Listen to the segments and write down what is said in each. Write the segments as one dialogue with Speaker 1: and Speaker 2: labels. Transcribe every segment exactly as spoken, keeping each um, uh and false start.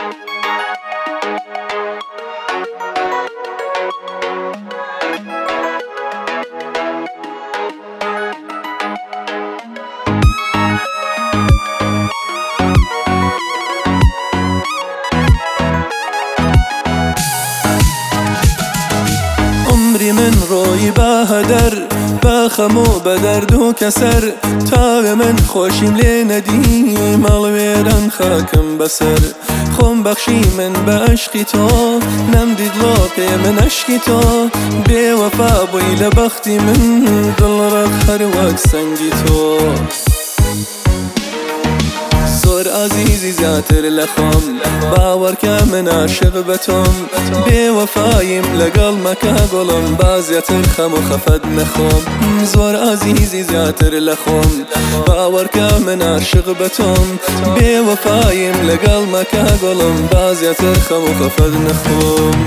Speaker 1: عمری من ڕۆی بە هەدەر بەخەم و بە دەرد و کەسەر تاوێ من خۆشیم لێ نەدی ماڵوێران خاکم بەسەر خۆم بەخشی من بە عشقی تۆ نەمدیدڵۆ پێ من عشقی تۆ بێوەفا بووی لە بەختی من دڵڕەق هەر وەک سەنگی تۆ زۆر ئازیزی زیاتر لە خۆم باوەڕکە من عاشق بە تۆم بێوەفایم لەگەڵ مەکە گوڵم بازیاتر خەم و خەفەت نەخۆم زۆر ئازیزی زیاتر لە خۆم باوەڕکە من عاشق بە تۆم بێوەفایم لەگەڵ مەکە گوڵم بازیاتر خەم و خەفەت نەخۆم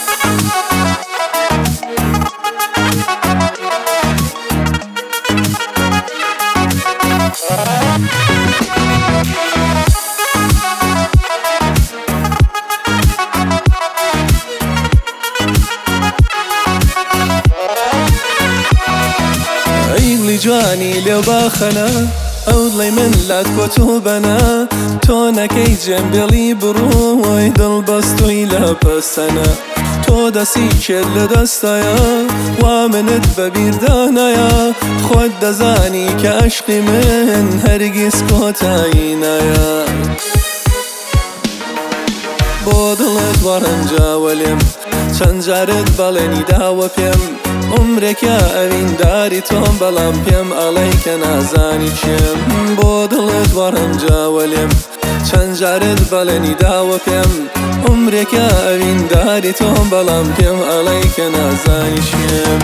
Speaker 1: جوانی لێو باخەنە ئەو دڵی من لات کۆت و بەنە تۆ نەکەی جێمبێڵی بڕۆی دڵبەستووی لە پەسەنە تۆ دەسی کێت لە دەستایە وا منت بەبیردانایە خۆت دەزانی کە عشقی من هەرگیز کۆتایی نایە بۆ دڵت وەڕەنجاوە لێم چەند جارت بەڵێنی داوە پێم عمرێکە ئەوینداری تۆم بەڵام پێم ئەڵێی کە نازانی چێم بۆ دڵت وەڕەنجاوە لێم چەند جارت بەڵێنی داوە پێم عمرێکە ئەوینداری تۆم بەڵام پێم ئەڵێی کە نازانی چێم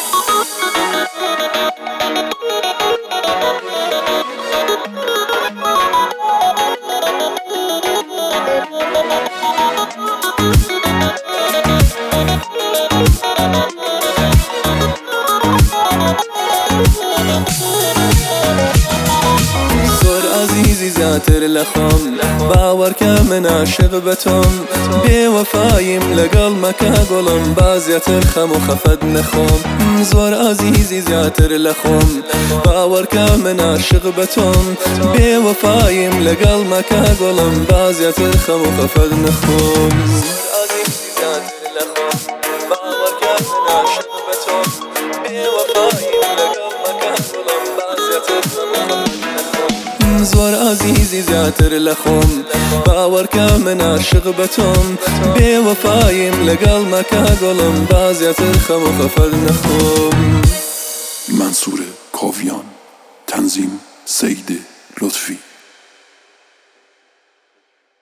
Speaker 1: زیاتر لە خۆم باوەڕکە من عاشق بە تۆم بێوەفایم لەگەڵ مەکە گوڵم بازیاتر خەم و خەفەت نەخۆم زۆر ئازیزی زیاتر لە خۆم باوەڕکە من عاشق بە تۆم بێوەفایم لەگەڵ مەکە گوڵم بازیاتر خەم و خەفەت نەخۆم زۆر ئازیزی زیاتر لە خۆم باوەڕکە من عاشق بە تۆم بێوەفایم لەگەڵ مەکە گوڵم بازیاتر خەم و خەفەت نەخۆم.
Speaker 2: منصور کاویان، تنظیم سید لطفی.